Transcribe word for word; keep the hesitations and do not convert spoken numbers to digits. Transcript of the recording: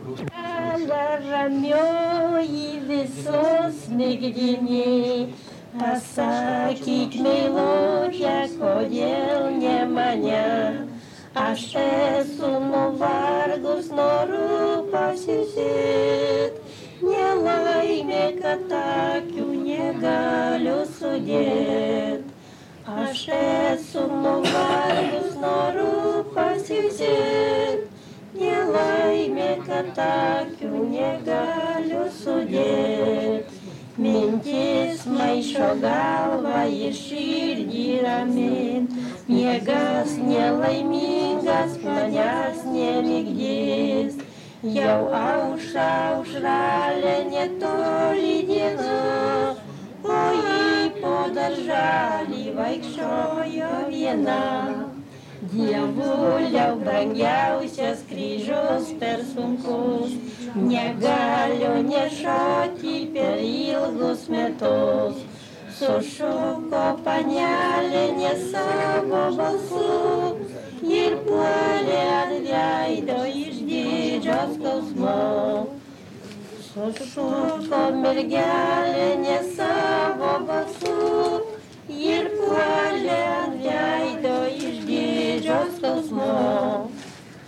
Ramioji visos migdiniai, pasakyk meilužę, kodėl ne mane. Aš esu nuvargus, noriu pasižiūrėt, nelaimė, kad akių negaliu sudėt. Aš esu nuvargus, noriu pasižiūrėt, nelaimė, kad akių negaliu sudėt. Mintis maišo galvą ir širdį ramin, miegas nelaimingas manęs nemigdys. Jau aušra aušralė netoli diena, o ji po darželį vaikščiojo viena. Dievuliau brangiausias kryžius per sunkus, negaliu nešioti per ilgus metus. Sušuko panelė ne savo balsu ir puolė ant veido iš didžio skausmo. Sušuko mergelė ne savo